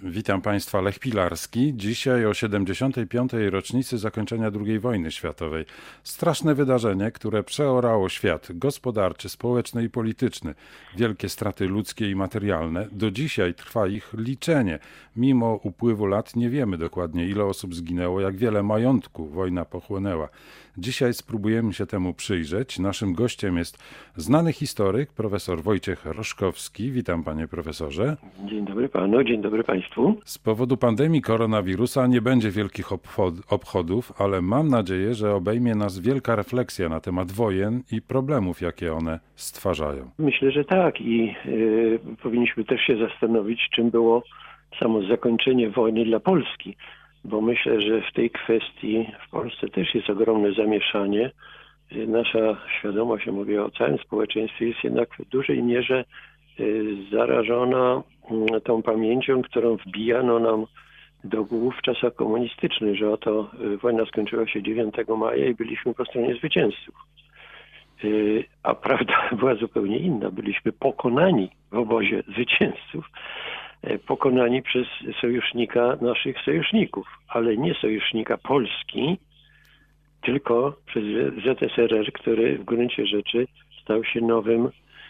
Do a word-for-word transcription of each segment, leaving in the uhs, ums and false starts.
Witam Państwa, Lech Pilarski. Dzisiaj o siedemdziesiątej piątej rocznicy zakończenia drugiej wojny światowej. Straszne wydarzenie, które przeorało świat gospodarczy, społeczny i polityczny. Wielkie straty ludzkie i materialne. Do dzisiaj trwa ich liczenie. Mimo upływu lat nie wiemy dokładnie, ile osób zginęło, jak wiele majątku wojna pochłonęła. Dzisiaj spróbujemy się temu przyjrzeć. Naszym gościem jest znany historyk, profesor Wojciech Roszkowski. Witam, panie profesorze. Dzień dobry panu, dzień dobry państwu. Z powodu pandemii koronawirusa nie będzie wielkich obchodów, ale mam nadzieję, że obejmie nas wielka refleksja na temat wojen i problemów, jakie one stwarzają. Myślę, że tak i y, powinniśmy też się zastanowić, czym było samo zakończenie wojny dla Polski, bo myślę, że w tej kwestii w Polsce też jest ogromne zamieszanie. Y, nasza świadomość, ja mówię o całym społeczeństwie, jest jednak w dużej mierze y, zarażona y, tą pamięcią, którą wbijano nam do głów w czasach komunistycznych, że oto y, wojna skończyła się dziewiątego maja i byliśmy po stronie zwycięzców. Y, a prawda była zupełnie inna. Byliśmy pokonani w obozie zwycięzców, y, pokonani przez sojusznika naszych sojuszników, ale nie sojusznika Polski, tylko przez Z S R R, który w gruncie rzeczy stał się nowym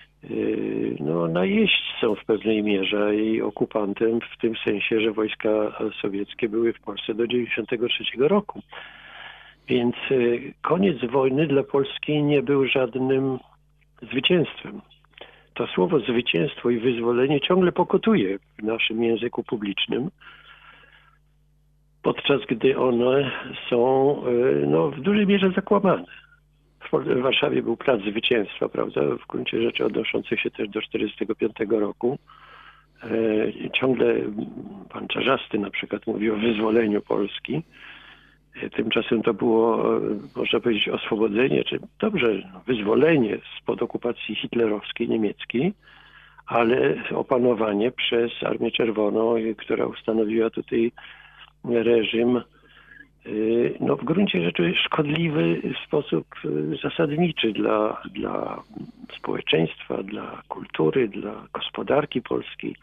no, najeźdźcą w pewnej mierze i okupantem w tym sensie, że wojska sowieckie były w Polsce do dziewięćdziesiątego trzeciego roku. Więc koniec wojny dla Polski nie był żadnym zwycięstwem. To słowo zwycięstwo i wyzwolenie ciągle pokutuje w naszym języku publicznym, podczas gdy one są no, w dużej mierze zakłamane. W Warszawie był plac zwycięstwa, prawda, w gruncie rzeczy odnoszący się też do tysiąc dziewięćset czterdziestego piątego roku. E, ciągle pan Czarzasty na przykład mówił o wyzwoleniu Polski. E, tymczasem to było, e, można powiedzieć, oswobodzenie, czy dobrze, wyzwolenie spod okupacji hitlerowskiej, niemieckiej, ale opanowanie przez Armię Czerwoną, która ustanowiła tutaj reżim, no w gruncie rzeczy szkodliwy w sposób zasadniczy dla, dla społeczeństwa, dla kultury, dla gospodarki polskiej.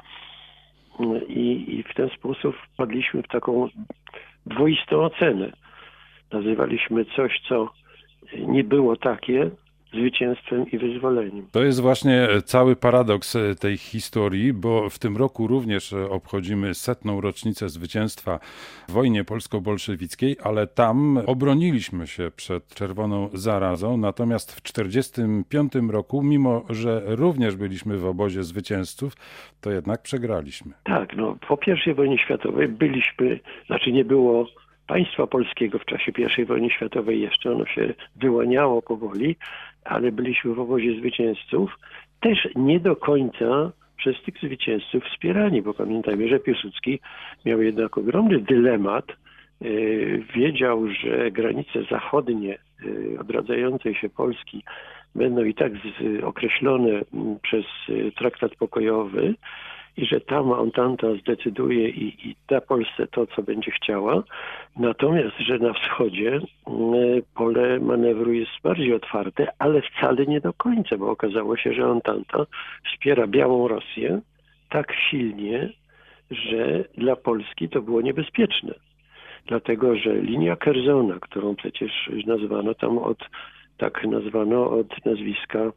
I, I w ten sposób wpadliśmy w taką dwoistą ocenę. Nazywaliśmy coś, co nie było takie, zwycięstwem i wyzwoleniem. To jest właśnie cały paradoks tej historii, bo w tym roku również obchodzimy setną rocznicę zwycięstwa w wojnie polsko-bolszewickiej, ale tam obroniliśmy się przed czerwoną zarazą, natomiast w tysiąc dziewięćset czterdziestym piątym roku, mimo że również byliśmy w obozie zwycięzców, to jednak przegraliśmy. Tak, no po pierwszej wojnie światowej byliśmy, znaczy nie było państwa polskiego w czasie pierwszej wojny światowej jeszcze, ono się wyłaniało powoli, ale byliśmy w obozie zwycięzców, też nie do końca przez tych zwycięzców wspierani, bo pamiętajmy, że Piłsudski miał jednak ogromny dylemat. Wiedział, że granice zachodnie odradzającej się Polski będą i tak określone przez traktat pokojowy i że tam Ententa zdecyduje i, i da Polsce to, co będzie chciała. Natomiast, że na wschodzie pole manewru jest bardziej otwarte, ale wcale nie do końca, bo okazało się, że Ententa wspiera Białą Rosję tak silnie, że dla Polski to było niebezpieczne. Dlatego, że linia Curzona, którą przecież nazwano tam od, tak nazwano od nazwiska e,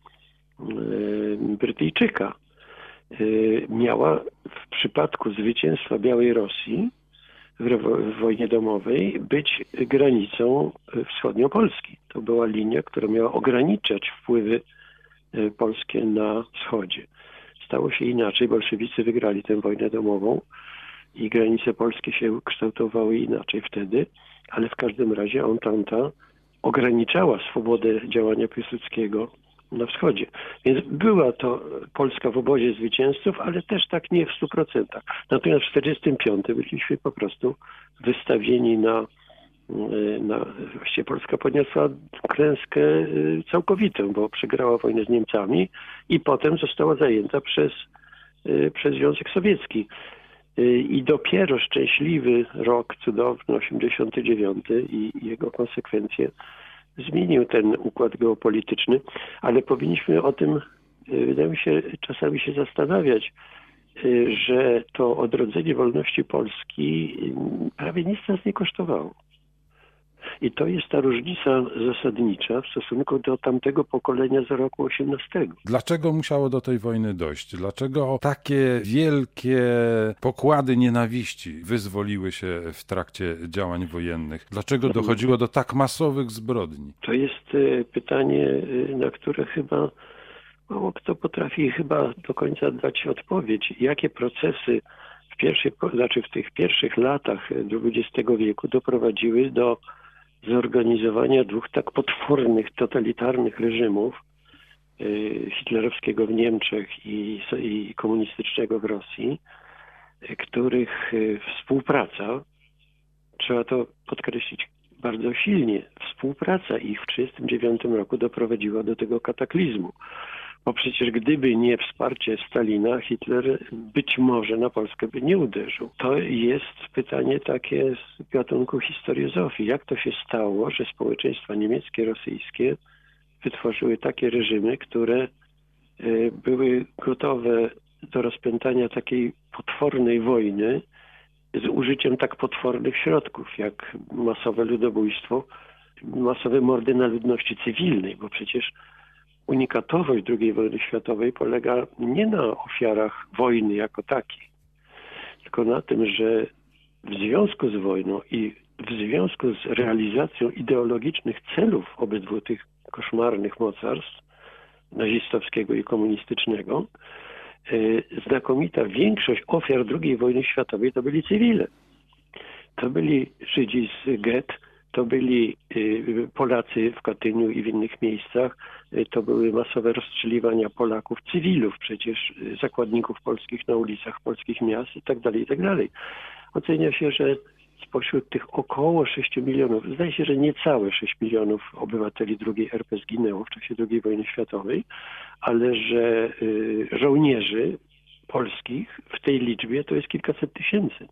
Brytyjczyka, miała w przypadku zwycięstwa Białej Rosji w wojnie domowej być granicą wschodnią Polski. To była linia, która miała ograniczać wpływy polskie na wschodzie. Stało się inaczej. Bolszewicy wygrali tę wojnę domową i granice polskie się kształtowały inaczej wtedy, ale w każdym razie Ententa ograniczała swobodę działania Piłsudskiego na wschodzie. Więc była to Polska w obozie zwycięzców, ale też tak nie w stu procentach. Natomiast w tysiąc dziewięćset czterdziestym piątym byliśmy po prostu wystawieni na, na właściwie Polska poniosła klęskę całkowitą, bo przegrała wojnę z Niemcami i potem została zajęta przez, przez Związek Sowiecki. I dopiero szczęśliwy rok cudowny, osiemdziesiąty dziewiąty i jego konsekwencje zmienił ten układ geopolityczny, ale powinniśmy o tym, wydaje mi się, czasami się zastanawiać, y, że to odrodzenie wolności Polski y, prawie nic nas nie kosztowało. I to jest ta różnica zasadnicza w stosunku do tamtego pokolenia z roku osiemnastego. Dlaczego musiało do tej wojny dojść? Dlaczego takie wielkie pokłady nienawiści wyzwoliły się w trakcie działań wojennych? Dlaczego dochodziło do tak masowych zbrodni? To jest y, pytanie, y, na które chyba mało kto potrafi chyba do końca dać odpowiedź. Jakie procesy w pierwszych, znaczy w tych pierwszych latach dwudziestego wieku doprowadziły do zorganizowania dwóch tak potwornych, totalitarnych reżimów, y, hitlerowskiego w Niemczech i, i komunistycznego w Rosji, y, których y, współpraca, trzeba to podkreślić bardzo silnie, współpraca ich w tysiąc dziewięćset trzydziestym dziewiątym roku doprowadziła do tego kataklizmu. Bo przecież gdyby nie wsparcie Stalina, Hitler być może na Polskę by nie uderzył. To jest pytanie takie z gatunku historiozofii. Jak to się stało, że społeczeństwa niemieckie, rosyjskie wytworzyły takie reżimy, które y, były gotowe do rozpętania takiej potwornej wojny z użyciem tak potwornych środków, jak masowe ludobójstwo, masowe mordy na ludności cywilnej, bo przecież unikatowość drugiej wojny światowej polega nie na ofiarach wojny jako takiej, tylko na tym, że w związku z wojną i w związku z realizacją ideologicznych celów obydwu tych koszmarnych mocarstw, nazistowskiego i komunistycznego, znakomita większość ofiar drugiej wojny światowej to byli cywile. To byli Żydzi z get, to byli Polacy w Katyniu i w innych miejscach, to były masowe rozstrzeliwania Polaków, cywilów przecież, zakładników polskich na ulicach polskich miast i tak dalej, i tak dalej. Ocenia się, że spośród tych około sześciu milionów, zdaje się, że niecałe sześć milionów obywateli drugiej R P zginęło w czasie drugiej wojny światowej, ale że y, żołnierzy polskich w tej liczbie to jest kilkaset tysięcy,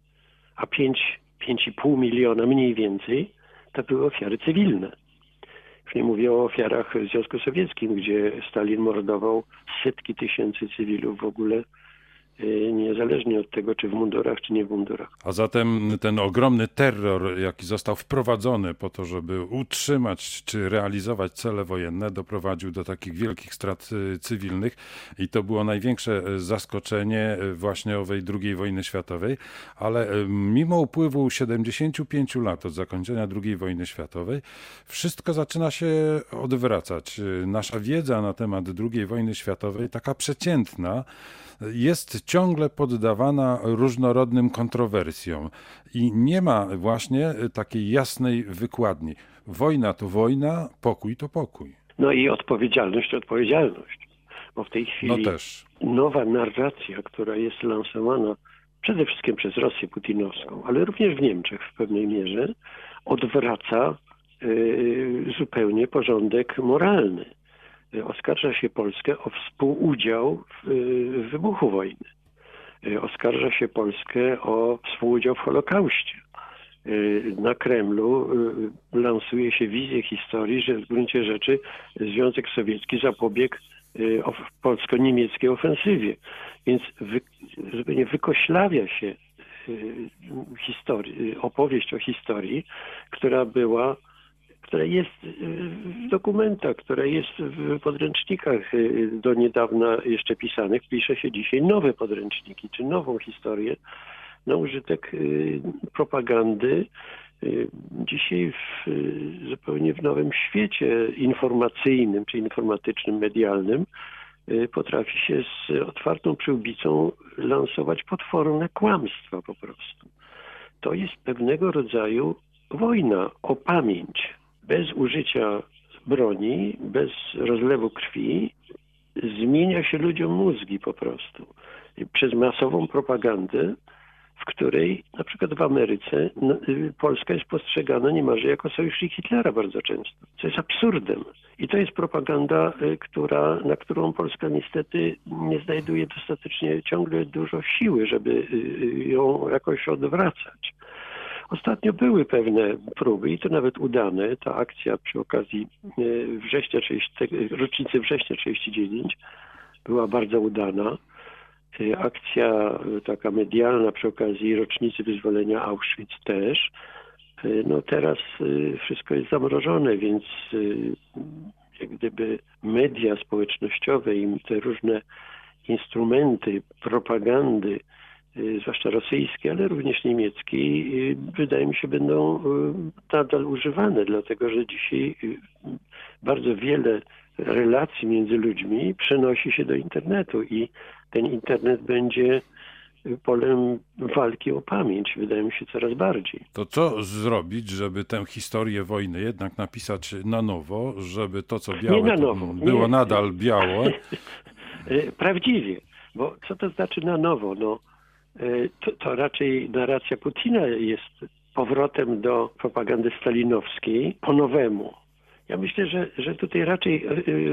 a pięć, pięć i pół miliona mniej więcej to były ofiary cywilne. Już nie mówię o ofiarach w Związku Sowieckim, gdzie Stalin mordował setki tysięcy cywilów w ogóle, niezależnie od tego, czy w mundurach, czy nie w mundurach. A zatem ten ogromny terror, jaki został wprowadzony po to, żeby utrzymać czy realizować cele wojenne, doprowadził do takich wielkich strat cywilnych i to było największe zaskoczenie właśnie owej drugiej wojny światowej, ale mimo upływu siedemdziesięciu pięciu lat od zakończenia drugiej wojny światowej, wszystko zaczyna się odwracać. Nasza wiedza na temat drugiej wojny światowej, taka przeciętna, jest ciągle poddawana różnorodnym kontrowersjom i nie ma właśnie takiej jasnej wykładni. Wojna to wojna, pokój to pokój. No i odpowiedzialność to odpowiedzialność, bo w tej chwili no też. nowa narracja, która jest lansowana przede wszystkim przez Rosję putinowską, ale również w Niemczech w pewnej mierze, odwraca yy, zupełnie porządek moralny. Oskarża się Polskę o współudział w, w wybuchu wojny. Oskarża się Polskę o współudział w Holokauście. Na Kremlu lansuje się wizję historii, że w gruncie rzeczy Związek Sowiecki zapobiegł polsko-niemieckiej ofensywie. Więc wy, zupełnie wykoślawia się historii, opowieść o historii, która była która jest w dokumentach, która jest w podręcznikach do niedawna jeszcze pisanych. Pisze się dzisiaj nowe podręczniki, czy nową historię na użytek propagandy. Dzisiaj w, zupełnie w nowym świecie informacyjnym, czy informatycznym, medialnym potrafi się z otwartą przyłbicą lansować potworne kłamstwa po prostu. To jest pewnego rodzaju wojna o pamięć. Bez użycia broni, bez rozlewu krwi zmienia się ludziom mózgi po prostu. Przez masową propagandę, w której na przykład w Ameryce no, Polska jest postrzegana niemalże jako sojusznik Hitlera bardzo często, co jest absurdem. I to jest propaganda, która, na którą Polska niestety nie znajduje dostatecznie ciągle dużo siły, żeby ją jakoś odwracać. Ostatnio były pewne próby i to nawet udane. Ta akcja przy okazji września, rocznicy września tysiąc dziewięćset trzydziestego dziewiątego była bardzo udana. y, akcja y, taka medialna przy okazji rocznicy wyzwolenia Auschwitz też. Y, No teraz y, wszystko jest zamrożone, więc y, jak gdyby media społecznościowe i te różne instrumenty propagandy, y, zwłaszcza rosyjskie, ale również niemieckiej, y, wydaje mi się, będą y, nadal używane, dlatego że dzisiaj y, bardzo wiele relacji między ludźmi przenosi się do internetu i ten internet będzie polem walki o pamięć, wydaje mi się, coraz bardziej. To co zrobić, żeby tę historię wojny jednak napisać na nowo, żeby to, co białe, Nie na to nowo, było nie. nadal białe? Prawdziwie, bo co to znaczy na nowo? No, to, to raczej narracja Putina jest powrotem do propagandy stalinowskiej po nowemu. Ja myślę, że, że tutaj raczej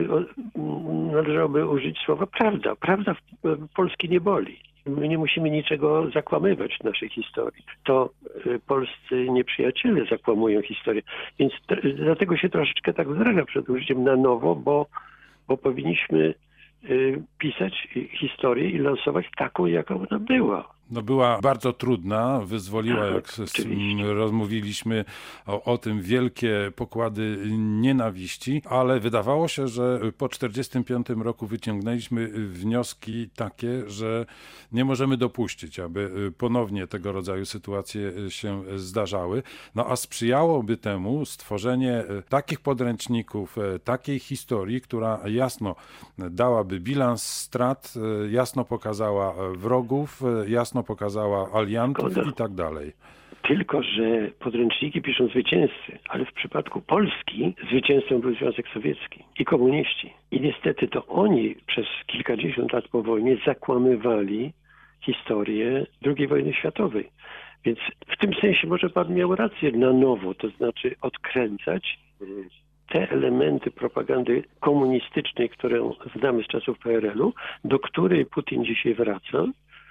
należałoby użyć słowa prawda. Prawda w Polski nie boli. My nie musimy niczego zakłamywać w naszej historii. To polscy nieprzyjaciele zakłamują historię. Więc to, dlatego się troszeczkę tak wzraża przed użyciem na nowo, bo, bo powinniśmy y, pisać historię i lansować taką, jaką ona była. No była bardzo trudna, wyzwoliła, jak s- Oczywiście. rozmówiliśmy o, o tym, wielkie pokłady nienawiści, ale wydawało się, że po czterdziestym piątym roku wyciągnęliśmy wnioski takie, że nie możemy dopuścić, aby ponownie tego rodzaju sytuacje się zdarzały. No a sprzyjałoby temu stworzenie takich podręczników, takiej historii, która jasno dałaby bilans strat, jasno pokazała wrogów, jasno pokazała aliantów Szkoda. i tak dalej. Tylko że podręczniki piszą zwycięzcy, ale w przypadku Polski zwycięzcą był Związek Sowiecki i komuniści. I niestety to oni przez kilkadziesiąt lat po wojnie zakłamywali historię drugiej wojny światowej. Więc w tym sensie może pan miał rację na nowo, to znaczy odkręcać te elementy propagandy komunistycznej, którą znamy z czasów P R L u, do której Putin dzisiaj wraca.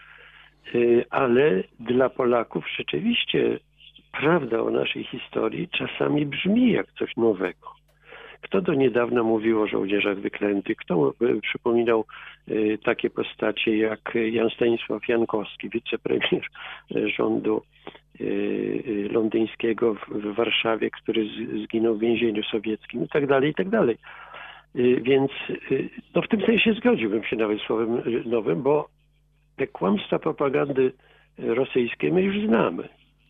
Ale dla Polaków rzeczywiście prawda o naszej historii czasami brzmi jak coś nowego. Kto do niedawna mówił o żołnierzach wyklętych, kto przypominał takie postacie jak Jan Stanisław Jankowski, wicepremier rządu londyńskiego w Warszawie, który zginął w więzieniu sowieckim i tak dalej, i tak dalej. Więc no w tym sensie zgodziłbym się nawet słowem nowym, bo te kłamstwa propagandy rosyjskiej my już znamy.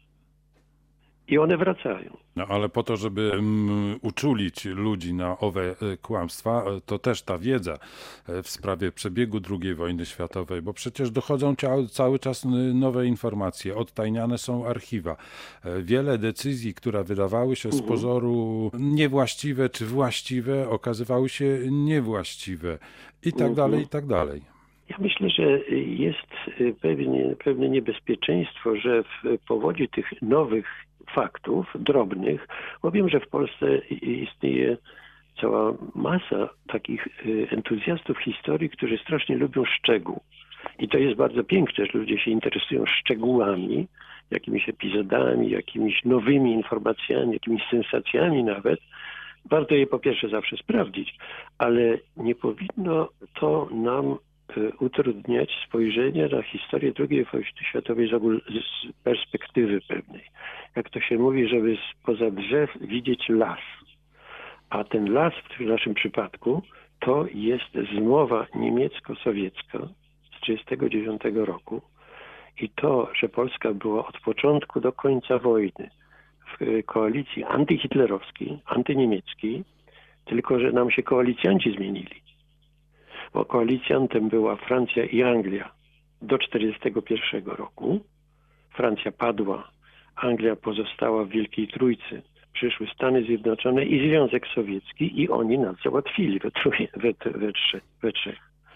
I one wracają. No ale po to, żeby um, uczulić ludzi na owe e, kłamstwa, e, to też ta wiedza e, w sprawie przebiegu drugiej wojny światowej, bo przecież dochodzą cia, cały czas nowe informacje, odtajniane są archiwa. E, wiele decyzji, które wydawały się z pozoru niewłaściwe czy właściwe, okazywały się niewłaściwe i tak dalej, i tak dalej. Ja myślę, że jest pewnie, pewne niebezpieczeństwo, że w powodzie tych nowych faktów, drobnych, bo wiem, że w Polsce istnieje cała masa takich entuzjastów historii, którzy strasznie lubią szczegół. I to jest bardzo piękne, że ludzie się interesują szczegółami, jakimiś epizodami, jakimiś nowymi informacjami, jakimiś sensacjami nawet. Warto je po pierwsze zawsze sprawdzić, ale nie powinno to nam utrudniać spojrzenie na historię drugiej wojny światowej z, ogól, z perspektywy pewnej. Jak to się mówi, żeby spoza drzew widzieć las. A ten las w naszym przypadku to jest zmowa niemiecko-sowiecka z tysiąc dziewięćset trzydziestego dziewiątego roku i to, że Polska była od początku do końca wojny w koalicji antyhitlerowskiej, antyniemieckiej, tylko że nam się koalicjanci zmienili. Bo koalicjantem była Francja i Anglia do tysiąc dziewięćset czterdziestego pierwszego roku. Francja padła, Anglia pozostała w Wielkiej Trójcy. Przyszły Stany Zjednoczone i Związek Sowiecki i oni nas załatwili we, trój, we, we, trzech, we trzech.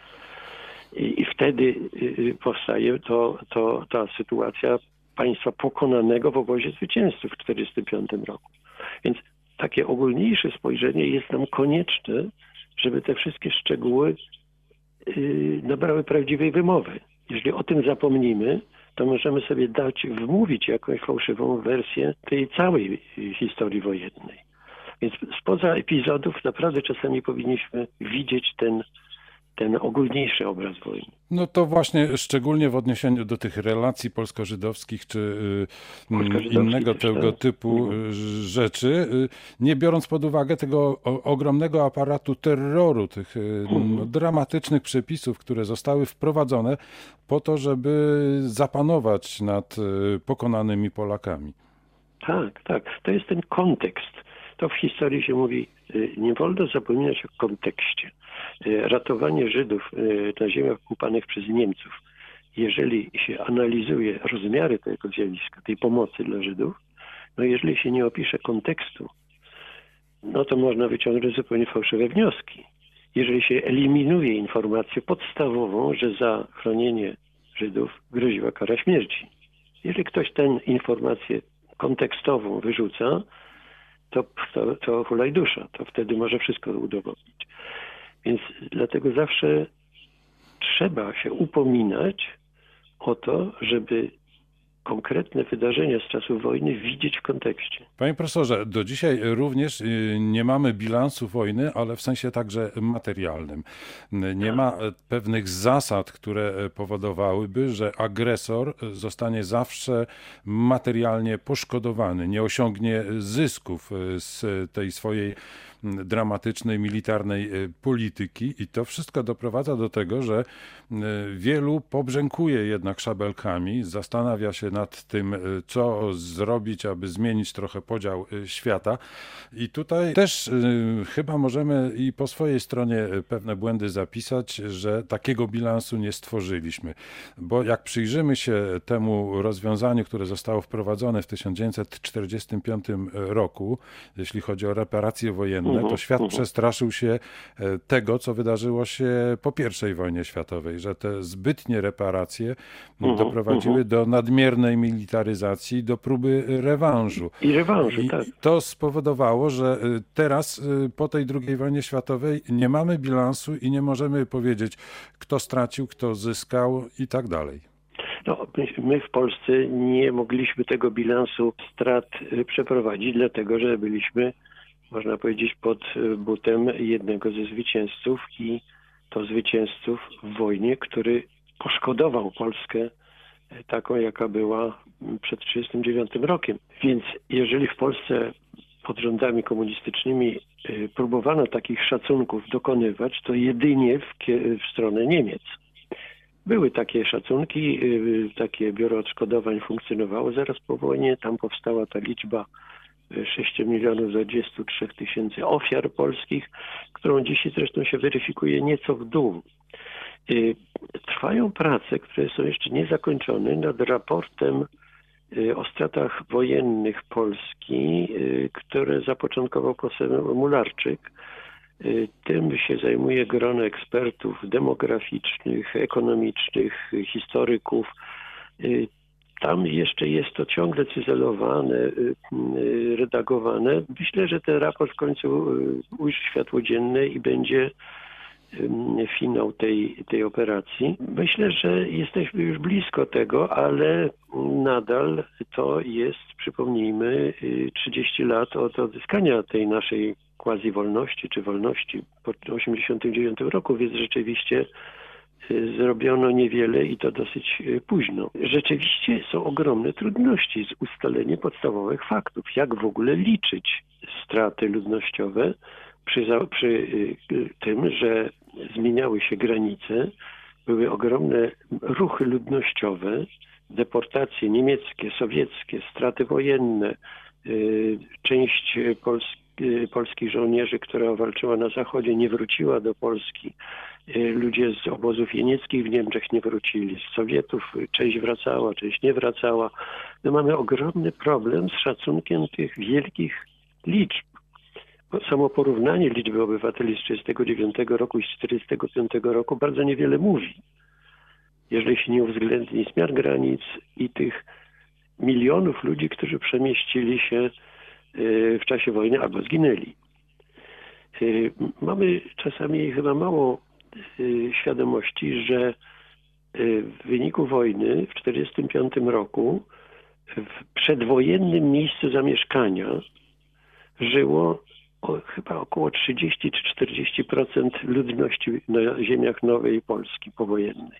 I, i wtedy y, powstaje to, to, ta sytuacja państwa pokonanego w obozie zwycięzców w tysiąc dziewięćset czterdziestym piątym roku. Więc takie ogólniejsze spojrzenie jest nam konieczne, żeby te wszystkie szczegóły yy, nabrały prawdziwej wymowy. Jeżeli o tym zapomnimy, to możemy sobie dać wmówić jakąś fałszywą wersję tej całej historii wojennej. Więc spoza epizodów naprawdę czasami powinniśmy widzieć ten, ten ogólniejszy obraz wojny. No to właśnie szczególnie w odniesieniu do tych relacji polsko-żydowskich czy y, innego tego tak. typu mhm. rzeczy, y, nie biorąc pod uwagę tego o, ogromnego aparatu terroru, tych y, mhm. no, dramatycznych przepisów, które zostały wprowadzone po to, żeby zapanować nad y, pokonanymi Polakami. Tak, tak. To jest ten kontekst. To w historii się mówi, nie wolno zapominać o kontekście. Ratowanie Żydów na ziemiach okupowanych przez Niemców, jeżeli się analizuje rozmiary tego zjawiska, tej pomocy dla Żydów, no jeżeli się nie opisze kontekstu, no to można wyciągnąć zupełnie fałszywe wnioski. Jeżeli się eliminuje informację podstawową, że za chronienie Żydów groziła kara śmierci. Jeżeli ktoś tę informację kontekstową wyrzuca, to, to, to hulaj dusza. To wtedy może wszystko udowodnić. Więc dlatego zawsze trzeba się upominać o to, żeby konkretne wydarzenia z czasów wojny widzieć w kontekście. Panie profesorze, do dzisiaj również nie mamy bilansu wojny, ale w sensie także materialnym. Nie ma pewnych zasad, które powodowałyby, że agresor zostanie zawsze materialnie poszkodowany, nie osiągnie zysków z tej swojej dramatycznej, militarnej polityki i to wszystko doprowadza do tego, że wielu pobrzękuje jednak szabelkami, zastanawia się nad tym, co zrobić, aby zmienić trochę podział świata i tutaj też chyba możemy i po swojej stronie pewne błędy zapisać, że takiego bilansu nie stworzyliśmy, bo jak przyjrzymy się temu rozwiązaniu, które zostało wprowadzone w tysiąc dziewięćset czterdziestym piątym roku, jeśli chodzi o reparacje wojenne, to świat przestraszył się tego, co wydarzyło się po pierwszej wojnie światowej, że te zbytnie reparacje doprowadziły do nadmiernej militaryzacji, do próby rewanżu. I rewanżu, I tak. To spowodowało, że teraz po tej drugiej wojnie światowej nie mamy bilansu i nie możemy powiedzieć, kto stracił, kto zyskał i tak dalej. No, my w Polsce nie mogliśmy tego bilansu strat przeprowadzić, dlatego że byliśmy, można powiedzieć, pod butem jednego ze zwycięzców i to zwycięzców w wojnie, który poszkodował Polskę taką, jaka była przed tysiąc dziewięćset trzydziestym dziewiątym rokiem. Więc jeżeli w Polsce pod rządami komunistycznymi próbowano takich szacunków dokonywać, to jedynie w, w stronę Niemiec. Były takie szacunki, takie biuro odszkodowań funkcjonowało zaraz po wojnie, tam powstała ta liczba sześć milionów dwadzieścia trzy tysięcy ofiar polskich, którą dzisiaj zresztą się weryfikuje nieco w dół. Trwają prace, które są jeszcze niezakończone nad raportem o stratach wojennych Polski, które zapoczątkował poseł Mularczyk. Tym się zajmuje grono ekspertów demograficznych, ekonomicznych, historyków. Tam jeszcze jest to ciągle cyzelowane, redagowane. Myślę, że ten raport w końcu ujrzy światło dzienne i będzie finał tej, tej operacji. Myślę, że jesteśmy już blisko tego, ale nadal to jest, przypomnijmy, trzydzieści lat od odzyskania tej naszej quasi wolności czy wolności po tysiąc dziewięćset osiemdziesiątym dziewiątym roku, więc rzeczywiście zrobiono niewiele i to dosyć późno. Rzeczywiście są ogromne trudności z ustaleniem podstawowych faktów. Jak w ogóle liczyć straty ludnościowe przy, przy tym, że zmieniały się granice, były ogromne ruchy ludnościowe, deportacje niemieckie, sowieckie, straty wojenne, część Polski polskich żołnierzy, która walczyła na zachodzie, nie wróciła do Polski. Ludzie z obozów jenieckich w Niemczech nie wrócili. Z Sowietów część wracała, część nie wracała. My mamy ogromny problem z szacunkiem tych wielkich liczb. Samo porównanie liczby obywateli z tysiąc dziewięćset trzydziestego dziewiątego roku i z tysiąc dziewięćset czterdziestego piątego roku bardzo niewiele mówi. Jeżeli się nie uwzględni zmiar granic i tych milionów ludzi, którzy przemieścili się w czasie wojny albo zginęli. Mamy czasami chyba mało świadomości, że w wyniku wojny w tysiąc dziewięćset czterdziestym piątym roku w przedwojennym miejscu zamieszkania żyło o, chyba około trzydzieści czy czterdzieści procent ludności na ziemiach Nowej Polski powojennej.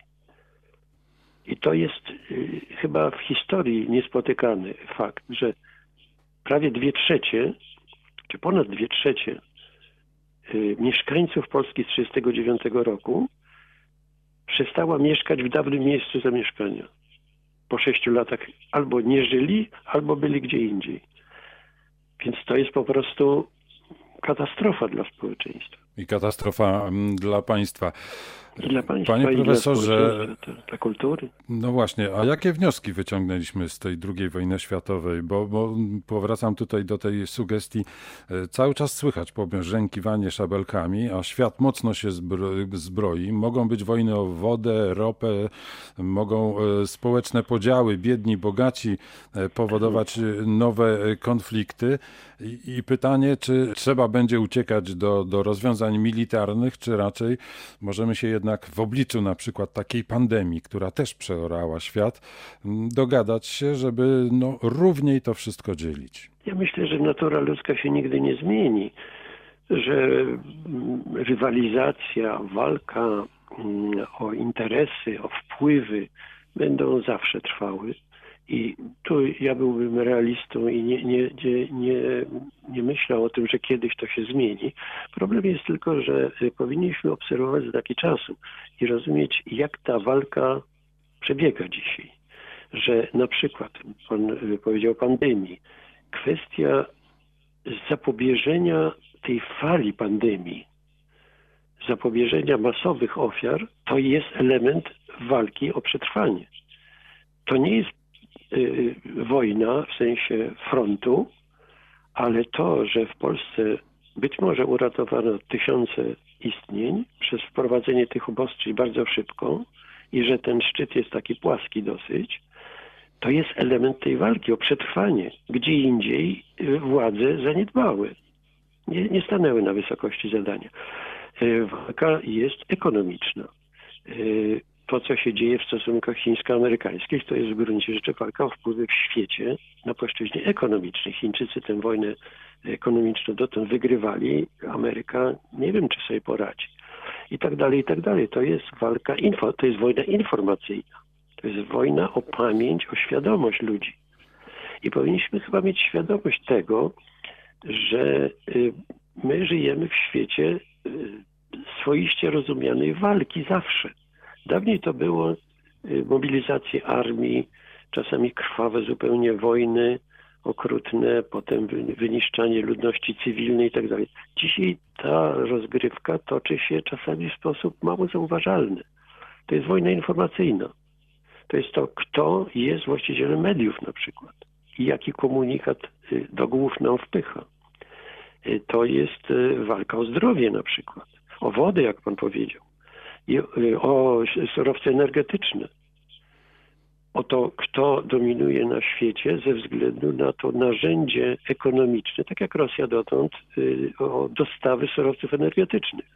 I to jest y, chyba w historii niespotykany fakt, że prawie dwie trzecie, czy ponad dwie trzecie y, mieszkańców Polski z tysiąc dziewięćset trzydziestego dziewiątego roku przestała mieszkać w dawnym miejscu zamieszkania. Po sześciu latach albo nie żyli, albo byli gdzie indziej. Więc to jest po prostu katastrofa dla społeczeństwa. I katastrofa m, dla państwa. I dla państwa, Panie i profesorze, dla, dla, dla kultury. No właśnie, a jakie wnioski wyciągnęliśmy z tej drugiej wojny światowej? Bo, bo powracam tutaj do tej sugestii. Cały czas słychać pobrzękiwanie szabelkami, a świat mocno się zbroi. Mogą być wojny o wodę, ropę, mogą społeczne podziały, biedni, bogaci powodować nowe konflikty. I, i pytanie, czy trzeba będzie uciekać do, do rozwiązań militarnych, czy raczej możemy się jednak w obliczu na przykład takiej pandemii, która też przeorała świat, dogadać się, żeby no, równiej to wszystko dzielić. Ja myślę, że natura ludzka się nigdy nie zmieni, że rywalizacja, walka o interesy, o wpływy będą zawsze trwały. I tu ja byłbym realistą i nie, nie, nie, nie, nie myślał o tym, że kiedyś to się zmieni. Problem jest tylko, że powinniśmy obserwować znaki czasu i rozumieć, jak ta walka przebiega dzisiaj. Że na przykład, pan powiedział pandemii, kwestia zapobieżenia tej fali pandemii, zapobieżenia masowych ofiar, to jest element walki o przetrwanie. To nie jest wojna w sensie frontu, ale to, że w Polsce być może uratowano tysiące istnień przez wprowadzenie tych obostrzeń bardzo szybko i że ten szczyt jest taki płaski dosyć, to jest element tej walki o przetrwanie. Gdzie indziej władze zaniedbały. Nie, nie stanęły na wysokości zadania. Walka jest ekonomiczna. To, co się dzieje w stosunkach chińsko-amerykańskich, to jest w gruncie rzeczy walka o wpływy w świecie na płaszczyźnie ekonomicznej. Chińczycy tę wojnę ekonomiczną dotąd wygrywali, Ameryka nie wiem, czy sobie poradzi. I tak dalej, i tak dalej. To jest walka, info, to jest wojna informacyjna. To jest wojna o pamięć, o świadomość ludzi. I powinniśmy chyba mieć świadomość tego, że my żyjemy w świecie swoiście rozumianej walki zawsze. Dawniej to było mobilizacje armii, czasami krwawe zupełnie wojny, okrutne, potem wyniszczanie ludności cywilnej i tak dalej. Dzisiaj ta rozgrywka toczy się czasami w sposób mało zauważalny. To jest wojna informacyjna. To jest to, kto jest właścicielem mediów na przykład i jaki komunikat do głów nam wpycha. To jest walka o zdrowie na przykład, o wodę, jak pan powiedział. I o surowce energetyczne, o to, kto dominuje na świecie ze względu na to narzędzie ekonomiczne, tak jak Rosja dotąd, o dostawy surowców energetycznych.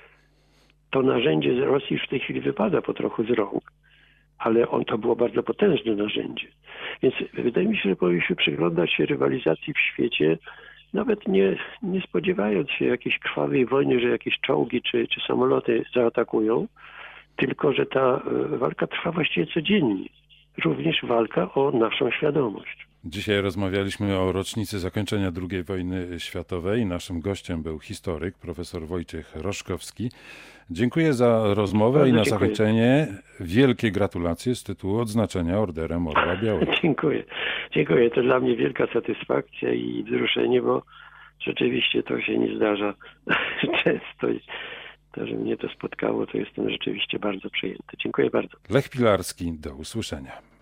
To narzędzie z Rosji już w tej chwili wypada po trochu z rąk, ale on to było bardzo potężne narzędzie. Więc wydaje mi się, że powinniśmy przyglądać się rywalizacji w świecie, nawet nie, nie spodziewając się jakiejś krwawej wojny, że jakieś czołgi czy, czy samoloty zaatakują, tylko że ta walka trwa właściwie codziennie. Również walka o naszą świadomość. Dzisiaj rozmawialiśmy o rocznicy zakończenia drugiej wojny światowej. Naszym gościem był historyk, profesor Wojciech Roszkowski. Dziękuję za rozmowę Bardzo i na dziękuję. Zakończenie wielkie gratulacje z tytułu odznaczenia Orderem Orła Białego. Dziękuję. Dziękuję. To dla mnie wielka satysfakcja i wzruszenie, bo rzeczywiście to się nie zdarza często. To, że mnie to spotkało, to jestem rzeczywiście bardzo przejęty. Dziękuję bardzo. Lech Pilarski, do usłyszenia.